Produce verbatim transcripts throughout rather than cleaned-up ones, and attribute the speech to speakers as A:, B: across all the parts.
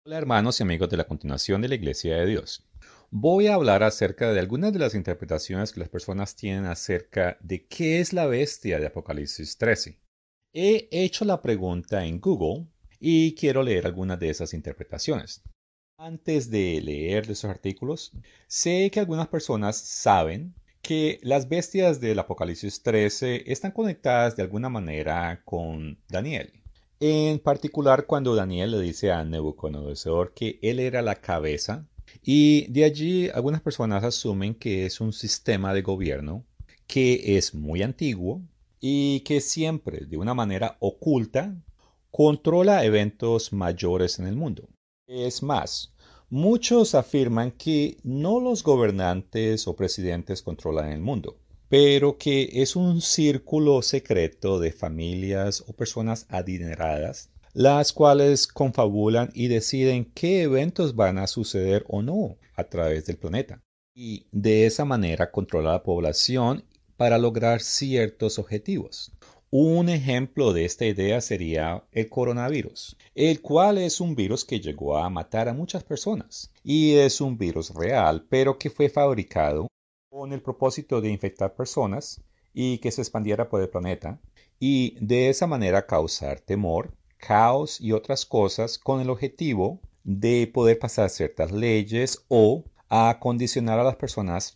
A: Hola hermanos y amigos de la continuación de la Iglesia de Dios. Voy a hablar acerca de algunas de las interpretaciones que las personas tienen acerca de qué es la bestia de Apocalipsis trece. He hecho la pregunta en Google y quiero leer algunas de esas interpretaciones. Antes de leer esos artículos, sé que algunas personas saben que las bestias del Apocalipsis trece están conectadas de alguna manera con Daniel. En particular cuando Daniel le dice a Nabucodonosor que él era la cabeza, y de allí algunas personas asumen que es un sistema de gobierno que es muy antiguo y que siempre, de una manera oculta, controla eventos mayores en el mundo. Es más, muchos afirman que no los gobernantes o presidentes controlan el mundo, pero que es un círculo secreto de familias o personas adineradas, las cuales confabulan y deciden qué eventos van a suceder o no a través del planeta. Y de esa manera controla la población para lograr ciertos objetivos. Un ejemplo de esta idea sería el coronavirus, el cual es un virus que llegó a matar a muchas personas y es un virus real, pero que fue fabricado con el propósito de infectar personas y que se expandiera por el planeta y de esa manera causar temor, caos y otras cosas con el objetivo de poder pasar ciertas leyes o a condicionar a las personas,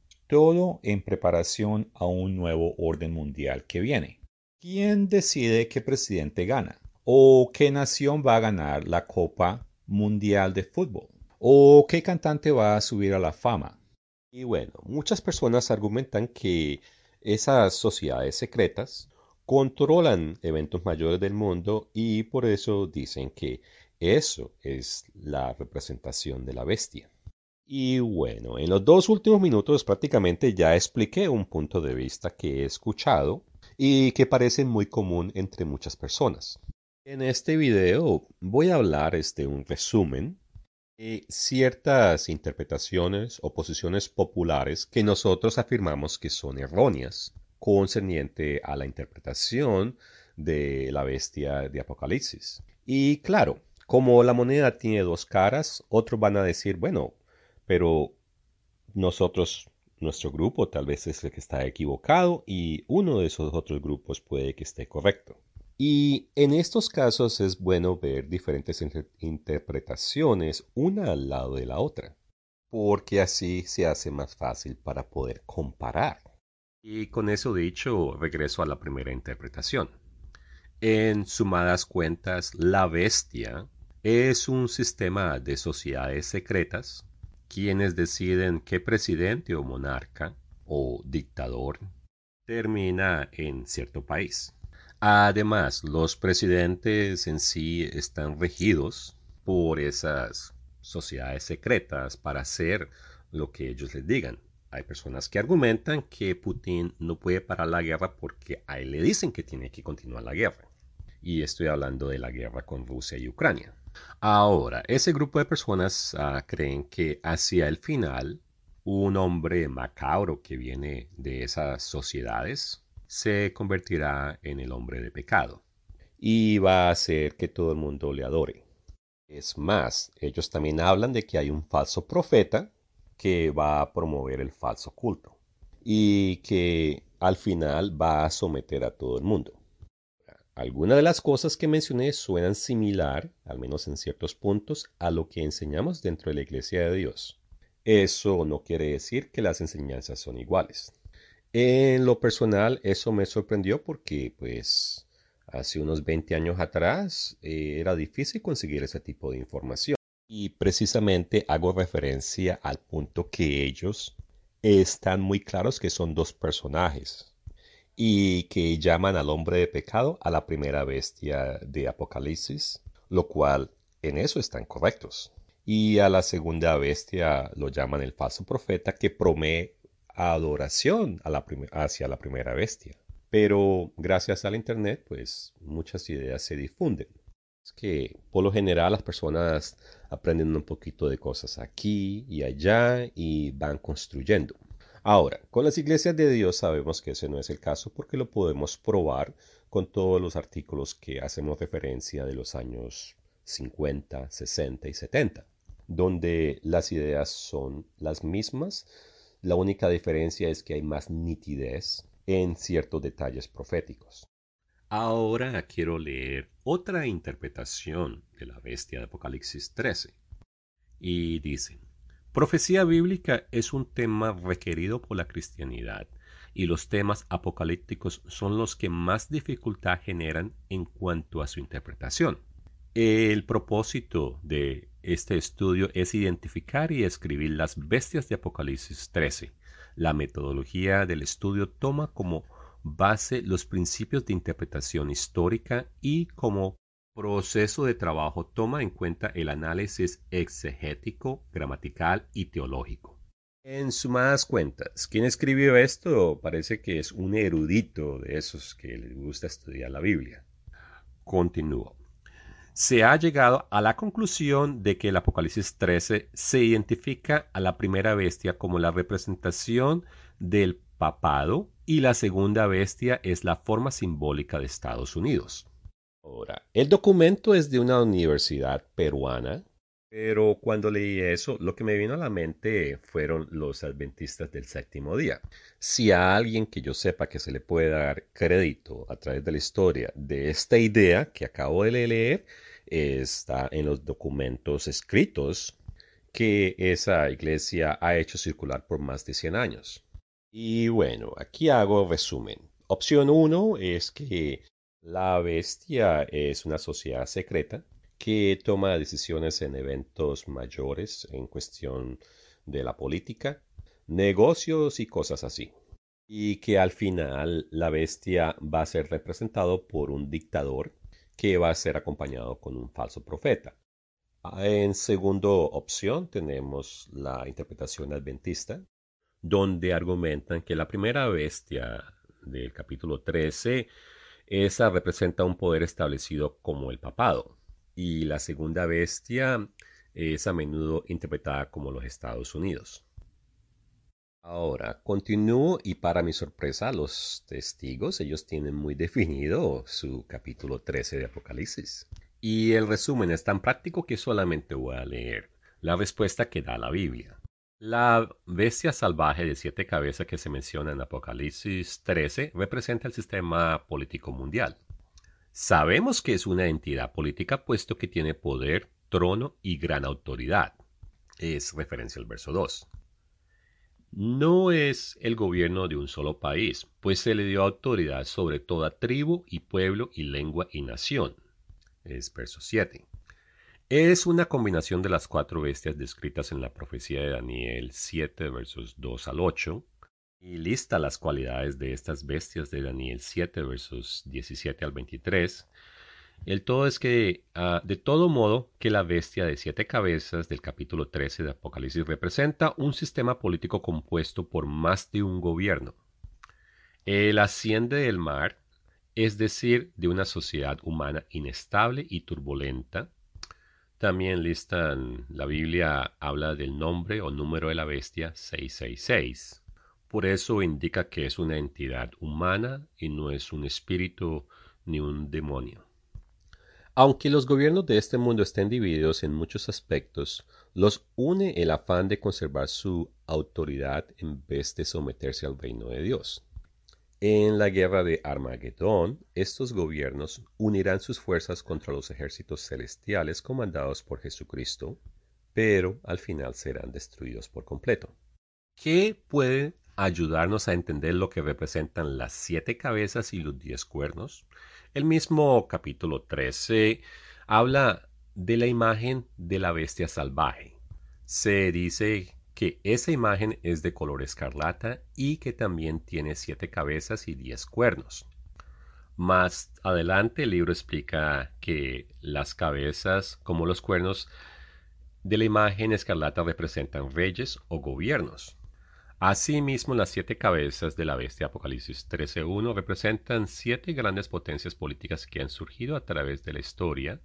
A: todo en preparación a un nuevo orden mundial que viene. ¿Quién decide qué presidente gana? ¿O qué nación va a ganar la Copa Mundial de Fútbol? ¿O qué cantante va a subir a la fama? Y bueno, muchas personas argumentan que esas sociedades secretas controlan eventos mayores del mundo y por eso dicen que eso es la representación de la bestia. Y bueno, en los dos últimos minutos prácticamente ya expliqué un punto de vista que he escuchado y que parece muy común entre muchas personas. En este video voy a hablar este un resumen de ciertas interpretaciones o posiciones populares que nosotros afirmamos que son erróneas concerniente a la interpretación de la bestia de Apocalipsis. Y claro, como la moneda tiene dos caras, otros van a decir, bueno, pero nosotros, nuestro grupo tal vez es el que está equivocado y uno de esos otros grupos puede que esté correcto. Y en estos casos es bueno ver diferentes inter- interpretaciones una al lado de la otra, porque así se hace más fácil para poder comparar. Y con eso dicho, regreso a la primera interpretación. En sumadas cuentas, la bestia es un sistema de sociedades secretas quienes deciden qué presidente o monarca o dictador termina en cierto país. Además, los presidentes en sí están regidos por esas sociedades secretas para hacer lo que ellos les digan. Hay personas que argumentan que Putin no puede parar la guerra porque a él le dicen que tiene que continuar la guerra. Y estoy hablando de la guerra con Rusia y Ucrania. Ahora, ese grupo de personas uh, creen que hacia el final un hombre macabro que viene de esas sociedades se convertirá en el hombre de pecado y va a hacer que todo el mundo le adore. Es más, ellos también hablan de que hay un falso profeta que va a promover el falso culto y que al final va a someter a todo el mundo. Algunas de las cosas que mencioné suenan similar, al menos en ciertos puntos, a lo que enseñamos dentro de la Iglesia de Dios. Eso no quiere decir que las enseñanzas son iguales. En lo personal, eso me sorprendió porque, pues, hace unos veinte años atrás eh, era difícil conseguir ese tipo de información. Y precisamente hago referencia al punto que ellos están muy claros que son dos personajes y que llaman al hombre de pecado a la primera bestia de Apocalipsis, lo cual en eso están correctos. Y a la segunda bestia lo llaman el falso profeta que promete adoración a la hacia la primera bestia. Pero gracias al Internet, pues muchas ideas se difunden. Es que por lo general las personas aprenden un poquito de cosas aquí y allá y van construyendo. Ahora, con las iglesias de Dios sabemos que ese no es el caso porque lo podemos probar con todos los artículos que hacemos referencia de los años
B: cincuenta, sesenta y setenta, donde las ideas son las mismas. La única diferencia es que hay más nitidez en ciertos detalles proféticos.
C: Ahora quiero leer otra interpretación de la bestia de Apocalipsis trece. Y dice, profecía bíblica es un tema requerido por la cristianidad y los temas apocalípticos son los que más dificultad generan en cuanto a su interpretación. El propósito de este estudio es identificar y escribir las bestias de Apocalipsis trece. La metodología del estudio toma como base los principios de interpretación histórica y como proceso de trabajo toma en cuenta el análisis exegético, gramatical y teológico.
B: En sumadas cuentas, quien escribió esto parece que es un erudito de esos que les gusta estudiar la Biblia.
C: Continúo. Se ha llegado a la conclusión de que el Apocalipsis trece se identifica a la primera bestia como la representación del papado y la segunda bestia es la forma simbólica de Estados Unidos.
B: Ahora, el documento es de una universidad peruana, pero cuando leí eso, lo que me vino a la mente fueron los adventistas del séptimo día. Si a alguien que yo sepa que se le puede dar crédito a través de la historia de esta idea que acabo de leer, está en los documentos escritos que esa iglesia ha hecho circular por más de cien años. Y bueno, aquí hago resumen. Opción uno es que la bestia es una sociedad secreta que toma decisiones en eventos mayores en cuestión de la política, negocios y cosas así. Y que al final la bestia va a ser representado por un dictador que va a ser acompañado con un falso profeta. En segunda opción tenemos la interpretación adventista, donde argumentan que la primera bestia del capítulo trece, esa representa un poder establecido como el papado, y la segunda bestia es a menudo interpretada como los Estados Unidos. Ahora, continúo y para mi sorpresa, los testigos, ellos tienen muy definido su capítulo trece de Apocalipsis.
C: Y el resumen es tan práctico que solamente voy a leer la respuesta que da la Biblia. La bestia salvaje de siete cabezas que se menciona en Apocalipsis trece representa el sistema político mundial. Sabemos que es una entidad política puesto que tiene poder, trono y gran autoridad. Es referencia al verso dos. No es el gobierno de un solo país, pues se le dio autoridad sobre toda tribu y pueblo y lengua y nación. Es verso siete. Es una combinación de las cuatro bestias descritas en la profecía de Daniel siete, versos dos al ocho, y lista las cualidades de estas bestias de Daniel siete, versos diecisiete al veintitrés. El todo es que, uh, de todo modo, que la bestia de siete cabezas del capítulo trece de Apocalipsis representa un sistema político compuesto por más de un gobierno. Él asciende del mar, es decir, de una sociedad humana inestable y turbulenta. También listan, la Biblia habla del nombre o número de la bestia seiscientos sesenta y seis. Por eso indica que es una entidad humana y no es un espíritu ni un demonio.
B: Aunque los gobiernos de este mundo estén divididos en muchos aspectos, los une el afán de conservar su autoridad en vez de someterse al reino de Dios. En la guerra de Armagedón, estos gobiernos unirán sus fuerzas contra los ejércitos celestiales comandados por Jesucristo, pero al final serán destruidos por completo.
C: ¿Qué puede ayudarnos a entender lo que representan las siete cabezas y los diez cuernos? El mismo capítulo trece habla de la imagen de la bestia salvaje. Se dice que esa imagen es de color escarlata y que también tiene siete cabezas y diez cuernos. Más adelante el libro explica que las cabezas, como los cuernos de la imagen escarlata, representan reyes o gobiernos. Asimismo, las siete cabezas de la bestia Apocalipsis trece uno representan siete grandes potencias políticas que han surgido a través de la historia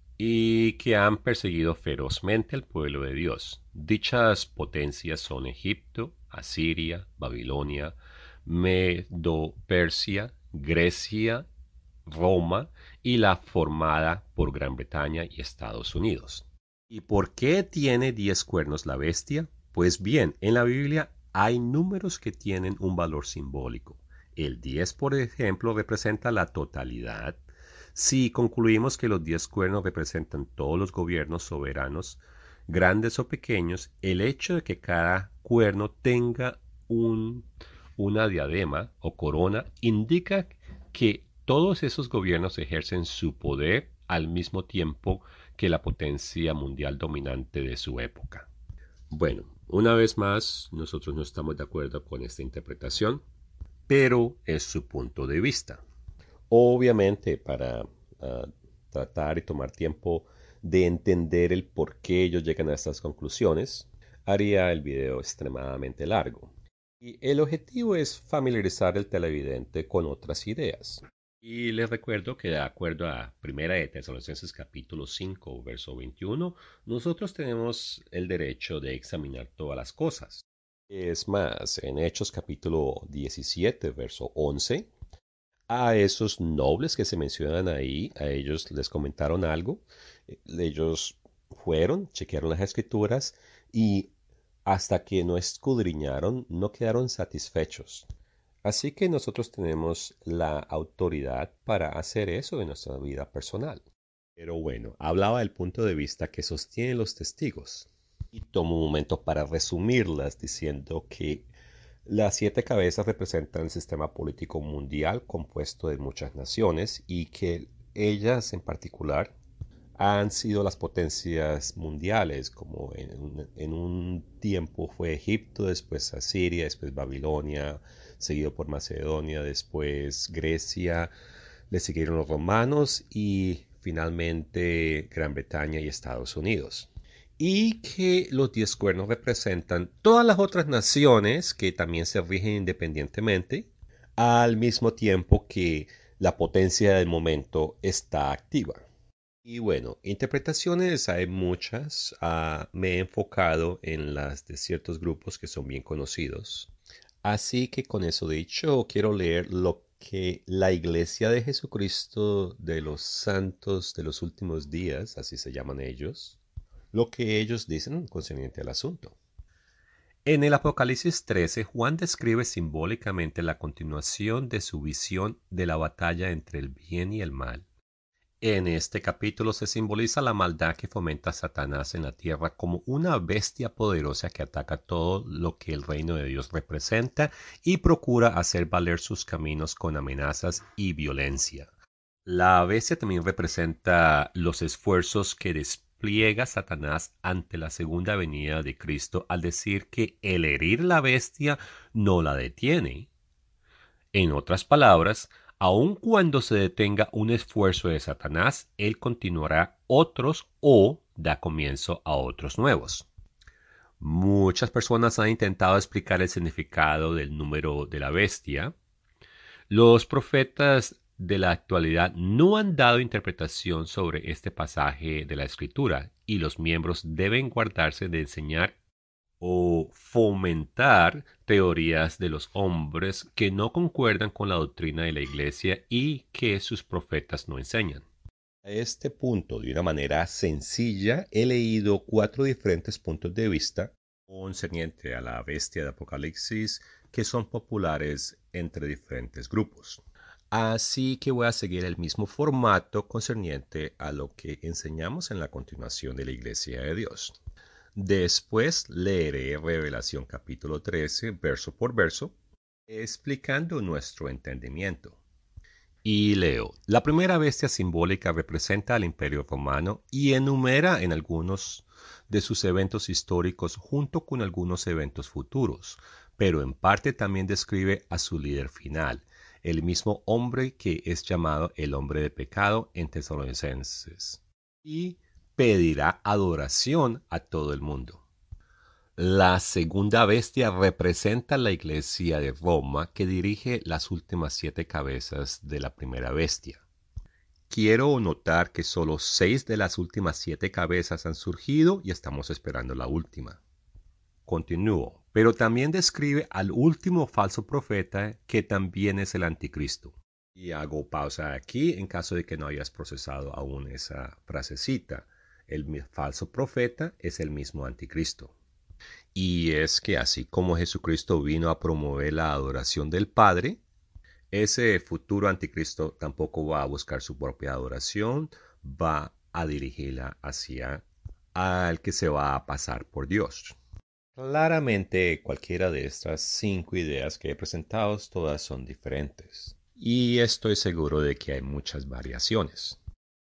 C: y que han perseguido ferozmente al pueblo de Dios. Dichas potencias son Egipto, Asiria, Babilonia, Medo-Persia, Grecia Roma y la formada por Gran Bretaña y Estados Unidos. ¿Y por qué tiene diez cuernos la bestia? Pues bien, en la Biblia hay números que tienen un valor simbólico. El diez, por ejemplo, representa la totalidad. Si concluimos que los diez cuernos representan todos los gobiernos soberanos, grandes o pequeños, el hecho de que cada cuerno tenga un, una diadema o corona indica que todos esos gobiernos ejercen su poder al mismo tiempo que la potencia mundial dominante de su época. Bueno, una vez más, nosotros no estamos de acuerdo con esta interpretación, pero es su punto de vista. Obviamente, para uh, tratar y tomar tiempo de entender el por qué ellos llegan a estas conclusiones, haría el video extremadamente largo. Y el objetivo es familiarizar al televidente con otras ideas. Y les recuerdo que de acuerdo a Primera de Tesalonicenses capítulo cinco, verso veintiuno, nosotros tenemos el derecho de examinar todas las cosas. Es más, en Hechos capítulo diecisiete, verso once, a esos nobles que se mencionan ahí, a ellos les comentaron algo, ellos fueron, chequearon las escrituras y hasta que no escudriñaron, no quedaron satisfechos. Así que nosotros tenemos la autoridad para hacer eso en nuestra vida personal. Pero bueno, hablaba del punto de vista que sostienen los testigos. Y tomo un momento para resumirlas diciendo que las siete cabezas representan el sistema político mundial compuesto de muchas naciones y que ellas en particular han sido las potencias mundiales, como en un, en un tiempo fue Egipto, después Asiria, después Babilonia, seguido por Macedonia, después Grecia, le siguieron los romanos y finalmente Gran Bretaña y Estados Unidos. Y que los diez cuernos representan todas las otras naciones que también se rigen independientemente, al mismo tiempo que la potencia del momento está activa. Y bueno, interpretaciones hay muchas. Uh, me he enfocado en las de ciertos grupos que son bien conocidos. Así que con eso dicho, quiero leer lo que la Iglesia de Jesucristo de los Santos de los Últimos Días, así se llaman ellos, lo que ellos dicen concerniente al asunto. En el Apocalipsis trece, Juan describe simbólicamente la continuación de su visión de la batalla entre el bien y el mal. En este capítulo se simboliza la maldad que fomenta Satanás en la tierra como una bestia poderosa que ataca todo lo que el reino de Dios representa y procura hacer valer sus caminos con amenazas y violencia. La bestia también representa los esfuerzos que despliega Satanás ante la segunda venida de Cristo al decir que el herir la bestia no la detiene. En otras palabras, aun cuando se detenga un esfuerzo de Satanás, él continuará otros o da comienzo a otros nuevos. Muchas personas han intentado explicar el significado del número de la bestia. Los profetas de la actualidad no han dado interpretación sobre este pasaje de la Escritura y los miembros deben guardarse de enseñar o fomentar teorías de los hombres que no concuerdan con la doctrina de la Iglesia y que sus profetas no enseñan. A este punto, de una manera sencilla, he leído cuatro diferentes puntos de vista concerniente a la bestia de Apocalipsis que son populares entre diferentes grupos. Así que voy a seguir el mismo formato concerniente a lo que enseñamos en la continuación de la Iglesia de Dios. Después leeré Revelación capítulo trece, verso por verso, explicando nuestro entendimiento. Y leo, la primera bestia simbólica representa al Imperio Romano y enumera en algunos de sus eventos históricos junto con algunos eventos futuros, pero en parte también describe a su líder final, el mismo hombre que es llamado el hombre de pecado en Tesalonicenses. Y pedirá adoración a todo el mundo. La segunda bestia representa la Iglesia de Roma que dirige las últimas siete cabezas de la primera bestia. Quiero notar que solo seis de las últimas siete cabezas han surgido y estamos esperando la última. Continúo, pero también describe al último falso profeta que también es el anticristo.
B: Y hago pausa aquí en caso de que no hayas procesado aún esa frasecita. El mi- falso profeta es el mismo anticristo. Y es que así como Jesucristo vino a promover la adoración del Padre, ese futuro anticristo tampoco va a buscar su propia adoración, va a dirigirla hacia al que se va a pasar por Dios. Claramente, cualquiera de estas cinco ideas que he presentado, todas son diferentes. Y estoy seguro de que hay muchas variaciones.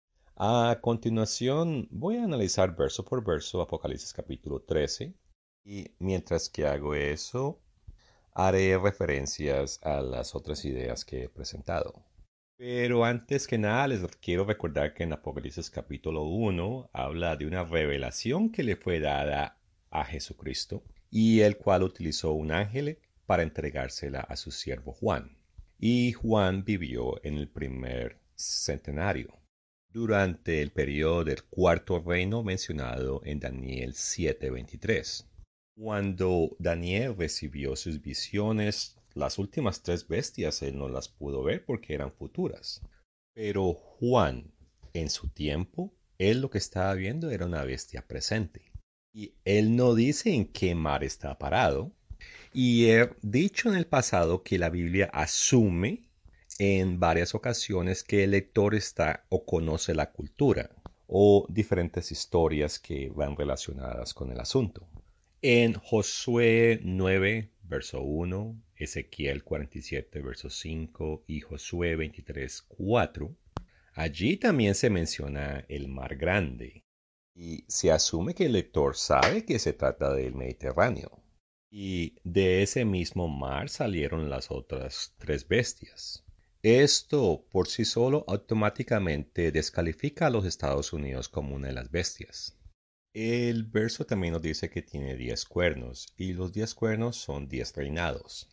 B: A continuación, voy a analizar verso por verso Apocalipsis capítulo trece. Y mientras que hago eso, haré referencias a las otras ideas que he presentado. Pero antes que nada les quiero recordar que en Apocalipsis capítulo uno habla de una revelación que le fue dada a Jesucristo y el cual utilizó un ángel para entregársela a su siervo Juan. Y Juan vivió en el primer centenario, durante el periodo del cuarto reino mencionado en Daniel siete veintitrés. Cuando Daniel recibió sus visiones, las últimas tres bestias él no las pudo ver porque eran futuras. Pero Juan, en su tiempo, él lo que estaba viendo era una bestia presente. Y él no dice en qué mar está parado. Y he dicho en el pasado que la Biblia asume en varias ocasiones que el lector está o conoce la cultura o diferentes historias que van relacionadas con el asunto. En Josué nueve, verso uno, Ezequiel cuarenta y siete, verso cinco y Josué veintitrés, cuatro, allí también se menciona el mar grande y se asume que el lector sabe que se trata del Mediterráneo. Y de ese mismo mar salieron las otras tres bestias. Esto por sí solo automáticamente descalifica a los Estados Unidos como una de las bestias. El verso también nos dice que tiene diez cuernos y los diez cuernos son diez reinados.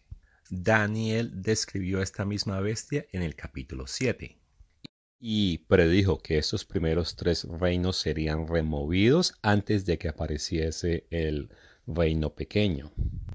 B: Daniel describió esta misma bestia en el capítulo siete y predijo que estos primeros tres reinos serían removidos antes de que apareciese el reino pequeño.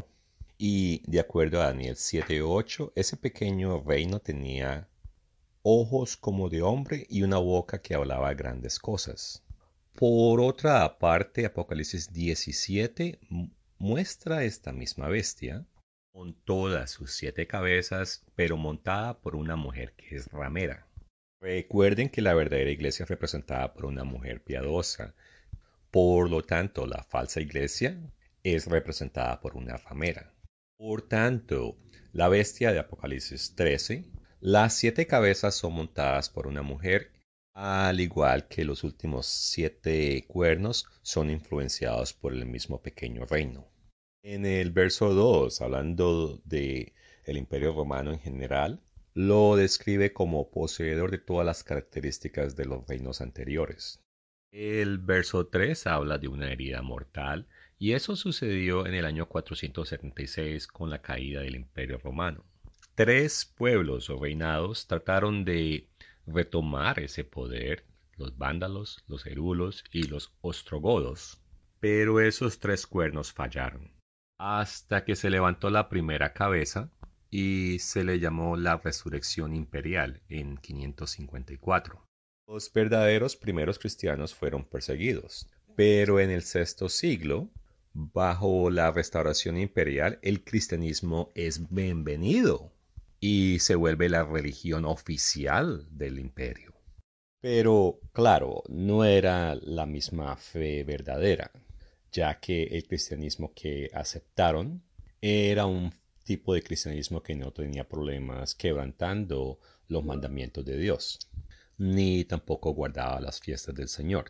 B: Y de acuerdo a Daniel siete ocho, ese pequeño reino tenía ojos como de hombre y una boca que hablaba grandes cosas. Por otra parte, Apocalipsis diecisiete muestra esta misma bestia con todas sus siete cabezas, pero montada por una mujer que es ramera. Recuerden que la verdadera iglesia es representada por una mujer piadosa. Por lo tanto, la falsa iglesia es representada por una ramera. Por tanto, la bestia de Apocalipsis trece, las siete cabezas son montadas por una mujer, al igual que los últimos siete cuernos son influenciados por el mismo pequeño reino. En el verso dos, hablando de el Imperio Romano en general, lo describe como poseedor de todas las características de los reinos anteriores. El verso tres habla de una herida mortal y eso sucedió en el año cuatrocientos setenta y seis con la caída del Imperio Romano. Tres pueblos o reinados trataron de retomar ese poder, los vándalos, los herulos y los ostrogodos, pero esos tres cuernos fallaron, hasta que se levantó la primera cabeza y se le llamó la Resurrección Imperial en quinientos cincuenta y cuatro. Los verdaderos primeros cristianos fueron perseguidos, pero en el sexto siglo, bajo la restauración imperial, el cristianismo es bienvenido y se vuelve la religión oficial del imperio. Pero, claro, no era la misma fe verdadera, ya que el cristianismo que aceptaron era un tipo de cristianismo que no tenía problemas quebrantando los mandamientos de Dios, ni tampoco guardaba las fiestas del Señor.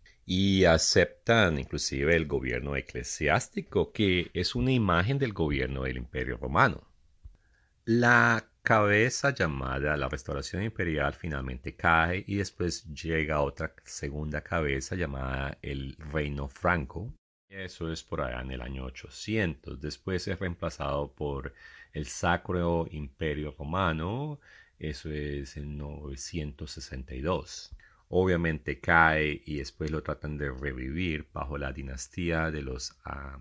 B: Y aceptan inclusive el gobierno eclesiástico, que es una imagen del gobierno del Imperio Romano. La cabeza llamada la Restauración Imperial finalmente cae y después llega otra segunda cabeza llamada el Reino Franco. Eso es por allá en el año ochocientos. Después es reemplazado por el Sacro Imperio Romano. Eso es en novecientos sesenta y dos. Obviamente cae y después lo tratan de revivir bajo la dinastía de los uh,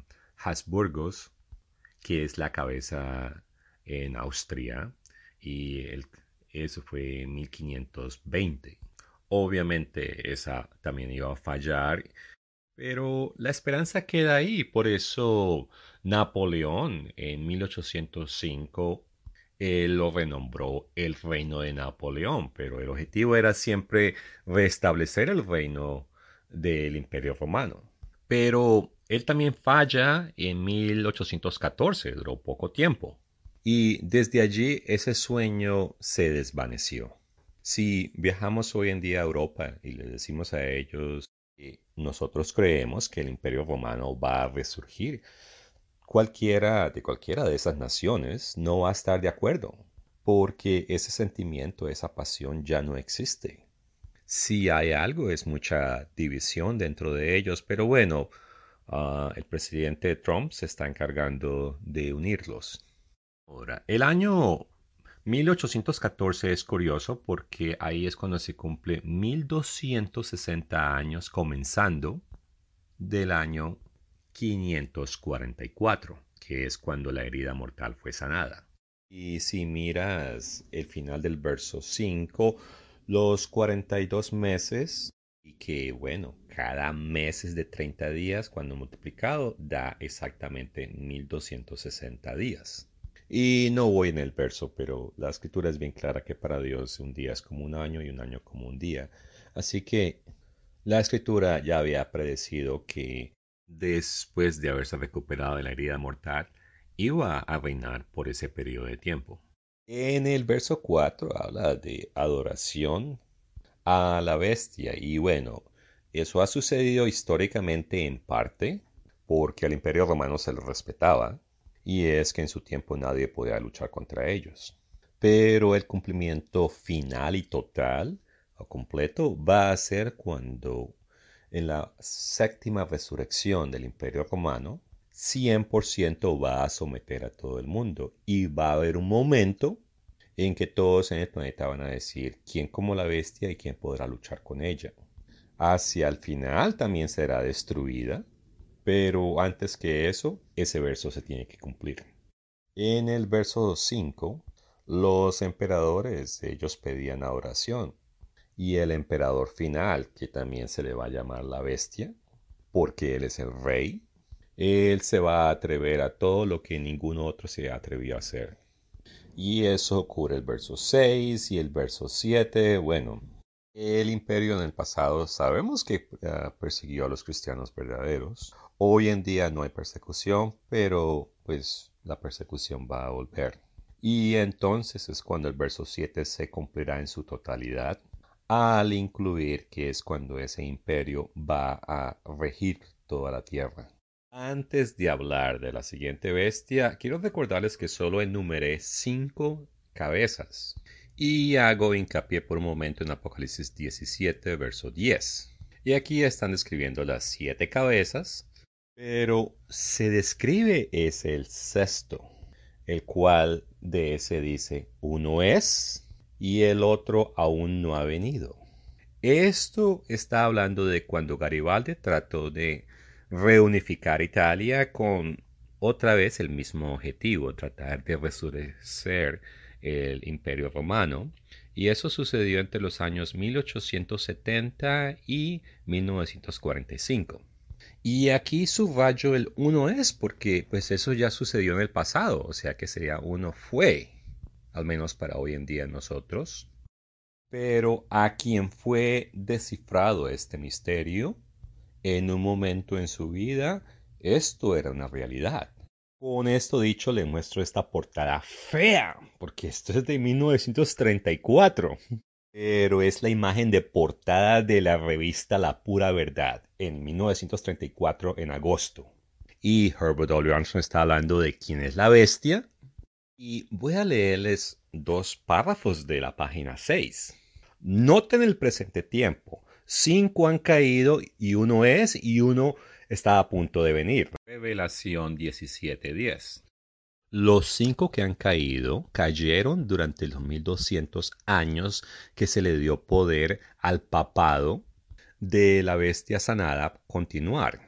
B: Habsburgos, que es la cabeza en Austria, y el,
C: Eso fue en mil quinientos veinte. Obviamente esa también iba a fallar, pero la esperanza queda ahí. Por eso Napoleón en mil ochocientos cinco él lo renombró el Reino de Napoleón, pero el objetivo era siempre restablecer el reino del Imperio Romano. Pero él también falla en mil ochocientos catorce, duró poco tiempo. Y desde allí ese sueño se desvaneció. Si viajamos hoy en día a Europa y le decimos a ellos que nosotros creemos que el Imperio Romano va a resurgir, cualquiera de cualquiera de esas naciones no va a estar de acuerdo, porque ese sentimiento, esa pasión ya no existe. Si hay algo, es mucha división dentro de ellos, pero bueno, uh, el presidente Trump se está encargando de unirlos. Ahora, el año mil ochocientos catorce es curioso porque ahí es cuando se cumple mil doscientos sesenta años comenzando del año quinientos cuarenta y cuatro, que es cuando la herida mortal fue sanada. Y si miras el final del verso cinco, los cuarenta y dos meses, y que bueno, cada mes es de treinta días, cuando multiplicado da exactamente mil doscientos sesenta días. Y no voy en el verso, pero la escritura es bien clara que para Dios un día es como un año y un año como un día. Así que la escritura ya había predecido que después de haberse recuperado de la herida mortal, iba a reinar por ese periodo de tiempo. En el verso cuatro habla de adoración a la bestia y bueno, eso ha sucedido históricamente en parte porque al Imperio Romano se le respetaba y es que en su tiempo nadie podía luchar contra ellos. Pero el cumplimiento final y total o completo va a ser cuando en la séptima resurrección del Imperio Romano cien por ciento va a someter a todo el mundo y va a haber un momento en que todos en el planeta van a decir quién como la bestia y quién podrá luchar con ella. Hacia el final también será destruida, pero antes que eso, ese verso se tiene que cumplir. En el verso cinco, los emperadores, ellos pedían adoración. Y el emperador final, que también se le va a llamar la bestia, porque él es el rey, él se va a atrever a todo lo que ningún otro se atrevió a hacer. Y eso ocurre el verso seis y el verso siete. Bueno, el imperio en el pasado sabemos que uh, persiguió a los cristianos verdaderos. Hoy en día no hay persecución, pero pues la persecución va a volver. Y entonces es cuando el verso siete se cumplirá en su totalidad, al incluir que es cuando ese imperio va a regir toda la tierra. Antes de hablar de la siguiente bestia, quiero recordarles que solo enumeré cinco cabezas. Y hago hincapié por un momento en Apocalipsis diecisiete, verso diez. Y aquí están describiendo las siete cabezas, pero se describe es el sexto, el cual de ese dice, uno es y el otro aún no ha venido. Esto está hablando de cuando Garibaldi trató de reunificar Italia con otra vez el mismo objetivo, tratar de resurrecer el Imperio Romano, y eso sucedió entre los años mil ochocientos setenta y mil novecientos cuarenta y cinco. Y aquí subrayo el uno es porque pues eso ya sucedió en el pasado, o sea que sería uno fue, al menos para hoy en día nosotros. Pero a quien fue descifrado este misterio, en un momento en su vida, esto era una realidad. Con esto dicho, le muestro esta portada fea, porque esto es de mil novecientos treinta y cuatro. Pero es la imagen de portada de la revista La Pura Verdad, en mil novecientos treinta y cuatro, en agosto. Y Herbert W. Armstrong está hablando de quién es la bestia. Y voy a leerles dos párrafos de la página seis. Noten el presente tiempo. Cinco han caído y uno es y uno está a punto de venir. Revelación diecisiete diez. Los cinco que han caído cayeron durante los mil doscientos años que se le dio poder al papado de la bestia sanada continuar,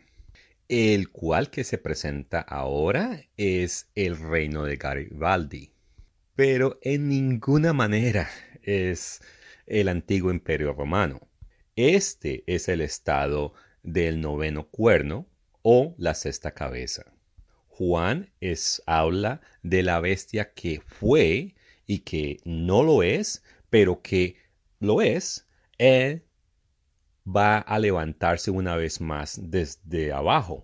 C: el cual que se presenta ahora es el reino de Garibaldi. Pero en ninguna manera
B: es el antiguo imperio romano. Este es el estado del noveno cuerno o la sexta cabeza. Juan es, habla de la bestia que fue y que no lo es, pero que lo es. Él va a levantarse una vez más desde abajo.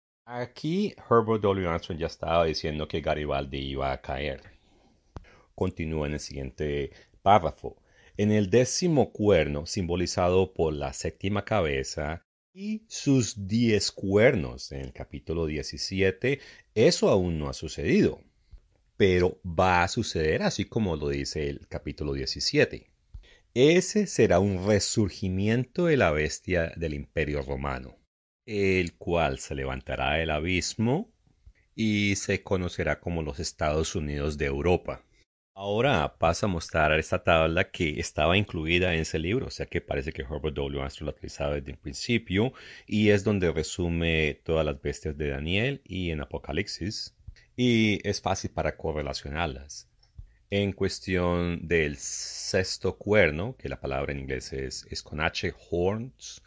B: Aquí Herbert W. Armstrong ya estaba diciendo que Garibaldi iba a caer. Continúa en el siguiente párrafo. En el décimo cuerno, simbolizado por la séptima cabeza y sus diez cuernos en el capítulo diecisiete, eso aún no ha sucedido, pero va a suceder así como lo dice el capítulo diecisiete. Ese será un resurgimiento de la bestia del Imperio Romano, el cual se levantará del abismo y se conocerá como los Estados Unidos de Europa. Ahora pasa a mostrar esta tabla que estaba incluida en ese libro, o sea que parece que Herbert W. Armstrong la utilizaba desde el principio y es donde resume todas las bestias de Daniel y en Apocalipsis y es fácil para correlacionarlas. En cuestión del sexto cuerno, que la palabra en inglés es, es con H, horns,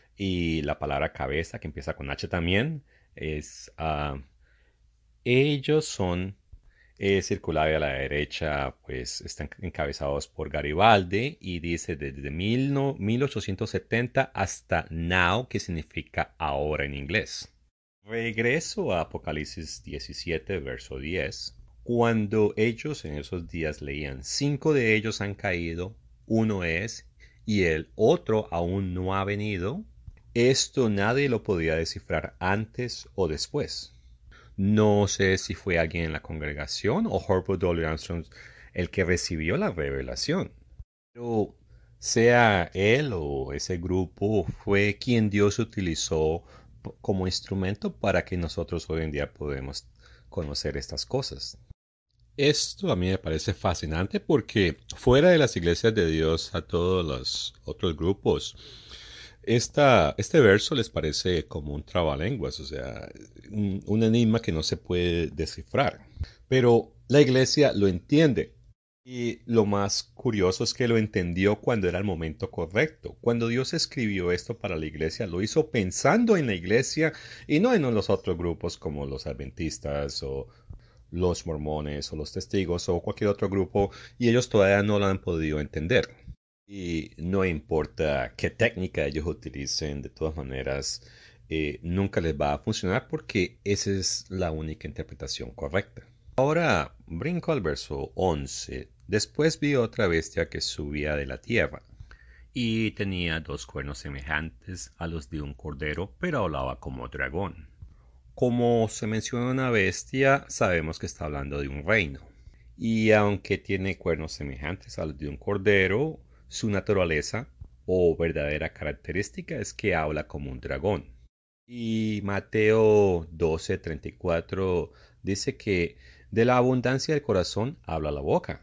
B: y la palabra cabeza, que empieza con H también, es uh, ellos son eh, circular a la derecha, pues están encabezados por Garibaldi y dice desde mil, no, mil ochocientos setenta hasta now, que significa ahora en inglés. Regreso a Apocalipsis diecisiete, verso diez. Cuando ellos en esos días leían, cinco de ellos han caído, uno es, y el otro aún no ha venido. Esto nadie lo podía descifrar antes o después. No sé si fue alguien en la congregación o Herbert W. Armstrong el que recibió la revelación. Pero sea él o ese grupo, fue quien Dios utilizó como instrumento para que nosotros hoy en día podamos conocer estas cosas. Esto a mí me parece fascinante porque fuera de las iglesias de Dios a todos los otros grupos, esta, este verso les parece como un trabalenguas, o sea, un, un enigma que no se puede descifrar. Pero la iglesia lo entiende. Y lo más curioso es que lo entendió cuando era el momento correcto. Cuando Dios escribió esto para la iglesia, lo hizo pensando en la iglesia y no en los otros grupos como los adventistas o los mormones o los testigos o cualquier otro grupo, y ellos todavía no lo han podido entender. Y no importa qué técnica ellos utilicen, de todas maneras, eh, nunca les va a funcionar porque esa es la única interpretación correcta. Ahora brinco al verso once. Después vi otra bestia que subía de la tierra, y tenía dos cuernos semejantes a los de un cordero, pero hablaba como dragón. Como se menciona una bestia, sabemos que está hablando de un reino. Y aunque tiene cuernos semejantes a los de un cordero, su naturaleza o verdadera característica es que habla como un dragón. Y Mateo doce treinta y cuatro dice que de la abundancia del corazón habla la boca.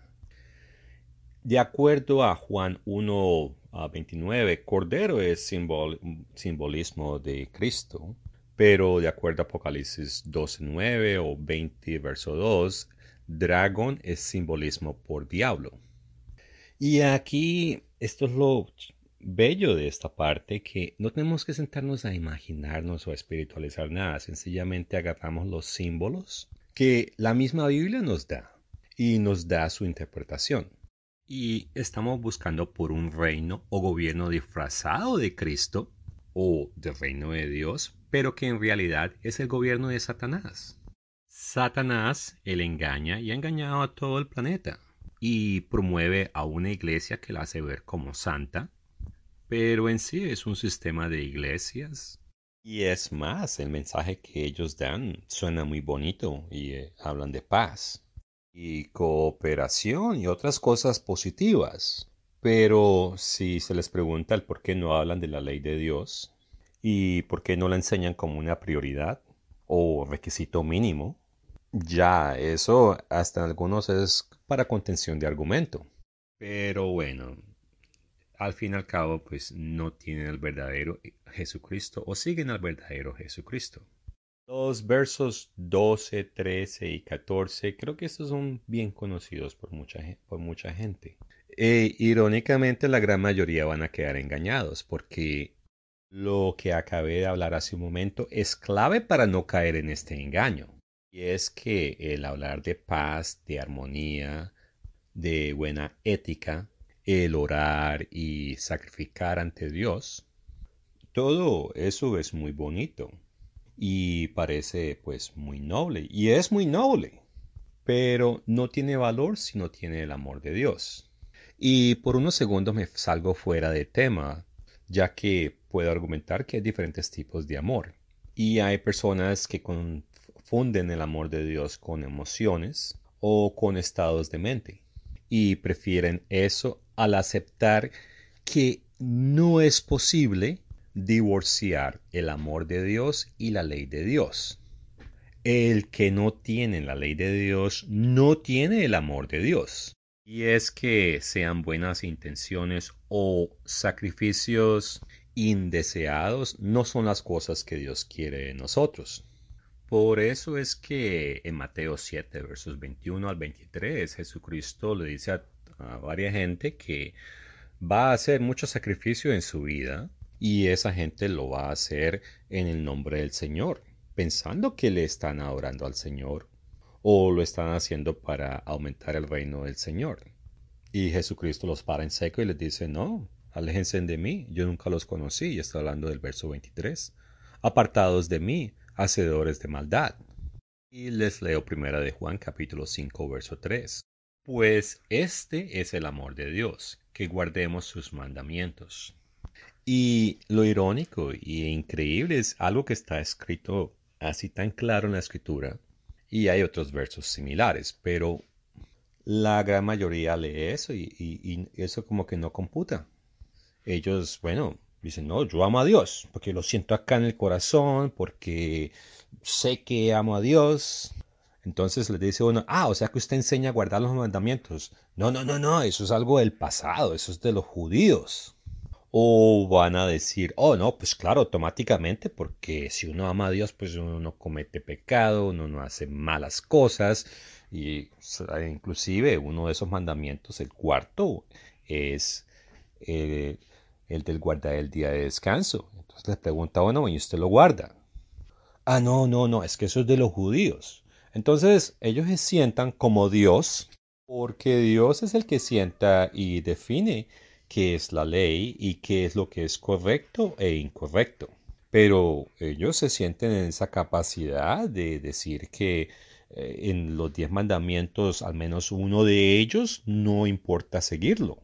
B: De acuerdo a Juan uno veintinueve, cordero es simbol, simbolismo de Cristo. Pero de acuerdo a Apocalipsis doce nueve o veinte verso dos, dragón es simbolismo por diablo. Y aquí esto es lo bello de esta parte, que no tenemos que sentarnos a imaginarnos o a espiritualizar nada, sencillamente agarramos los símbolos que la misma Biblia nos da y nos da su interpretación. Y estamos buscando por un reino o gobierno disfrazado de Cristo o del reino de Dios, pero que en realidad es el gobierno de Satanás. Satanás, él engaña y ha engañado a todo el planeta y promueve a una iglesia que la hace ver como santa, pero en sí es un sistema de iglesias. Y es más, el mensaje que ellos dan suena muy bonito y eh, hablan de paz y cooperación y otras cosas positivas. Pero si se les pregunta el por qué no hablan de la ley de Dios y por qué no la enseñan como una prioridad o requisito mínimo, ya eso hasta en algunos es para contención de argumento. Pero bueno, al fin y al cabo pues no tienen el verdadero Jesucristo o siguen al verdadero Jesucristo. Los versos doce, trece y catorce creo que estos son bien conocidos por mucha, por mucha gente. E, irónicamente, la gran mayoría van a quedar engañados porque lo que acabé de hablar hace un momento es clave para no caer en este engaño. Y es que el hablar de paz, de armonía, de buena ética, el orar y sacrificar ante Dios, todo eso es muy bonito y parece pues muy noble. Y es muy noble, pero no tiene valor si no tiene el amor de Dios. Y por unos segundos me salgo fuera de tema, ya que puedo argumentar que hay diferentes tipos de amor. Y hay personas que confunden el amor de Dios con emociones o con estados de mente. Y prefieren eso al aceptar que no es posible divorciar el amor de Dios y la ley de Dios. El que no tiene la ley de Dios no tiene el amor de Dios. Y es que sean buenas intenciones o sacrificios indeseados no son las cosas que Dios quiere de nosotros. Por eso es que en Mateo siete, versos veintiuno al veintitrés, Jesucristo le dice a, a varias gente que va a hacer mucho sacrificio en su vida y esa gente lo va a hacer en el nombre del Señor, pensando que le están adorando al Señor o lo están haciendo para aumentar el reino del Señor. Y Jesucristo los para en seco y les dice, no, aléjense de mí, yo nunca los conocí, y está hablando del verso veintitrés. Apartados de mí, hacedores de maldad. Y les leo primera de Juan capítulo cinco, verso tres. Pues este es el amor de Dios, que guardemos sus mandamientos. Y lo irónico y increíble es algo que está escrito así tan claro en la escritura. Y hay otros versos similares, pero la gran mayoría lee eso y, y, y eso como que no computa. Ellos, bueno, dicen, no, yo amo a Dios, porque lo siento acá en el corazón, porque sé que amo a Dios. Entonces les dice uno, ah, o sea que usted enseña a guardar los mandamientos. No, no, no, no, eso es algo del pasado, eso es de los judíos. O van a decir, oh, no, pues claro, automáticamente, porque si uno ama a Dios, pues uno no comete pecado, uno no hace malas cosas. Y inclusive uno de esos mandamientos, el cuarto, es eh, el del guardar el día de descanso. Entonces les pregunta, bueno, ¿y usted lo guarda? Ah, no, no, no, es que eso es de los judíos. Entonces ellos se sientan como Dios, porque Dios es el que sienta y define qué es la ley y qué es lo que es correcto e incorrecto. Pero ellos se sienten en esa capacidad de decir que eh, en los diez mandamientos, al menos uno de ellos, no importa seguirlo.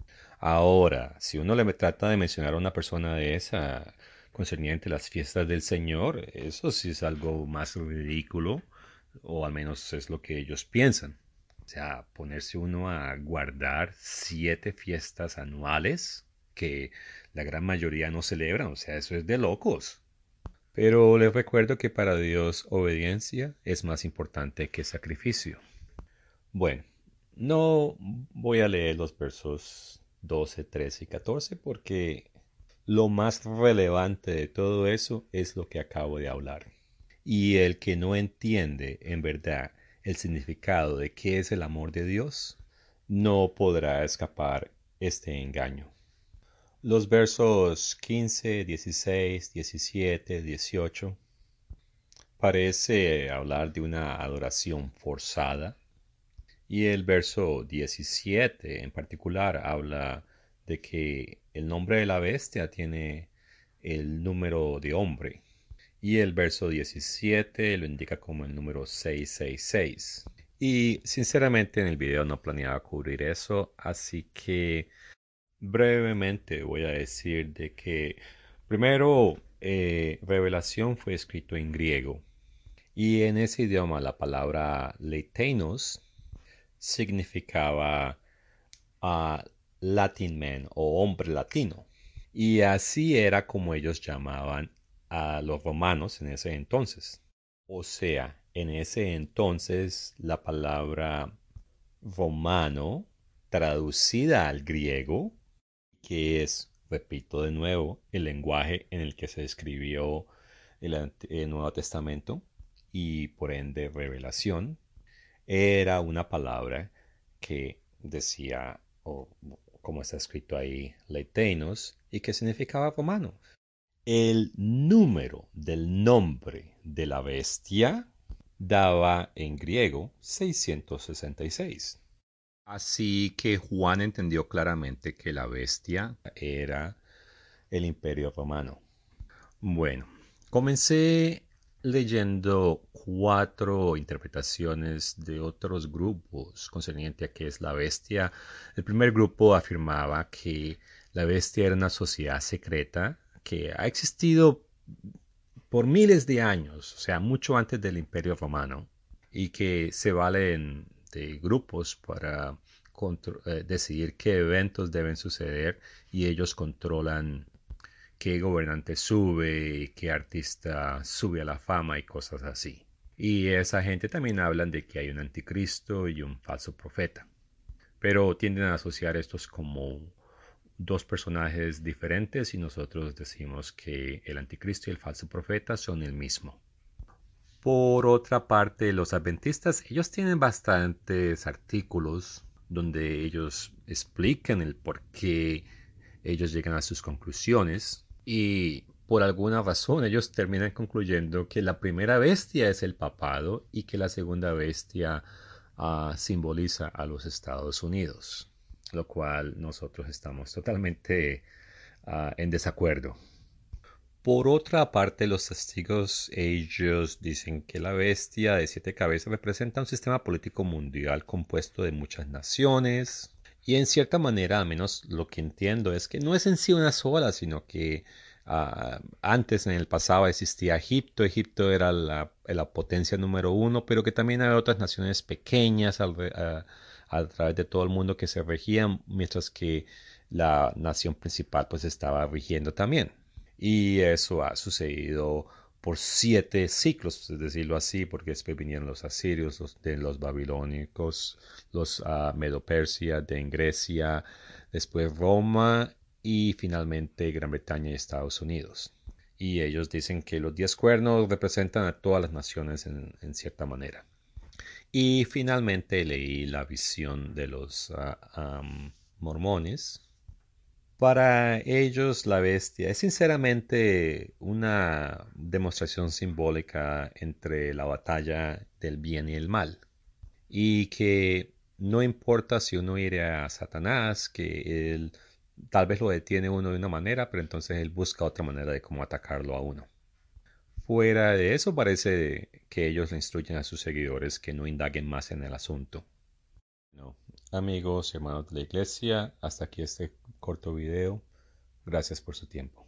B: Ahora, si uno le trata de mencionar a una persona de esa concerniente a las fiestas del Señor, eso sí es algo más ridículo, o al menos es lo que ellos piensan. O sea, ponerse uno a guardar siete fiestas anuales que la gran mayoría no celebran, o sea, eso es de locos. Pero les recuerdo que para Dios obediencia es más importante que sacrificio. Bueno, no voy a leer los versos doce, trece y catorce porque lo más relevante de todo eso es lo que acabo de hablar. Y el que no entiende en verdad el significado de qué es el amor de Dios, no podrá escapar este engaño. Los versos quince, dieciséis, diecisiete, dieciocho parece hablar de una adoración forzada. Y el verso diecisiete en particular habla de que el nombre de la bestia tiene el número de hombre. Y el verso diecisiete lo indica como el número seiscientos sesenta y seis. Y sinceramente en el video no planeaba cubrir eso, así que brevemente voy a decir de que primero eh, revelación fue escrito en griego. Y en ese idioma la palabra leiteinos significaba uh, Latin man o hombre latino. Y así era como ellos llamaban a los romanos en ese entonces. O sea, en ese entonces la palabra romano traducida al griego, que es, repito de nuevo, el lenguaje en el que se escribió el, el Nuevo Testamento y por ende revelación, era una palabra que decía o como está escrito ahí, Leiteinos, y que significaba romano. El número del nombre de la bestia daba en griego seiscientos sesenta y seis. Así que Juan entendió claramente que la bestia era el Imperio Romano. Bueno, comencé leyendo cuatro interpretaciones de otros grupos concerniente a qué es la bestia. El primer grupo afirmaba que la bestia era una sociedad secreta que ha existido por miles de años, o sea, mucho antes del Imperio Romano, y que se valen de grupos para eh, decidir qué eventos deben suceder y ellos controlan qué gobernante sube, qué artista sube a la fama y cosas así. Y esa gente también hablan de que hay un anticristo y un falso profeta. Pero tienden a asociar estos como dos personajes diferentes y nosotros decimos que el anticristo y el falso profeta son el mismo. Por otra parte, los adventistas, ellos tienen bastantes artículos donde ellos explican el por qué ellos llegan a sus conclusiones y por alguna razón ellos terminan concluyendo que la primera bestia es el papado y que la segunda bestia uh, simboliza a los Estados Unidos, lo cual nosotros estamos totalmente uh, en desacuerdo. Por otra parte, los testigos, ellos dicen que la bestia de siete cabezas representa un sistema político mundial compuesto de muchas naciones. Y en cierta manera, al menos lo que entiendo, es que no es en sí una sola, sino que uh, antes en el pasado existía Egipto. Egipto era la, la potencia número uno, pero que también había otras naciones pequeñas al, uh, a través de todo el mundo que se regían, mientras que la nación principal pues estaba rigiendo también. Y eso ha sucedido por siete ciclos, es decirlo así, porque después vinieron los asirios, los, de los babilónicos, los uh, medo-persia, de Grecia, después Roma y finalmente Gran Bretaña y Estados Unidos. Y ellos dicen que los diez cuernos representan a todas las naciones en, en cierta manera. Y finalmente leí la visión de los uh, um, mormones. Para ellos la bestia es sinceramente una demostración simbólica entre la batalla del bien y el mal. Y que no importa si uno hiere a Satanás, que él tal vez lo detiene uno de una manera, pero entonces él busca otra manera de cómo atacarlo a uno. Fuera de eso parece que ellos le instruyen a sus seguidores que no indaguen más en el asunto. No. Amigos y hermanos de la iglesia, hasta aquí este corto video. Gracias por su tiempo.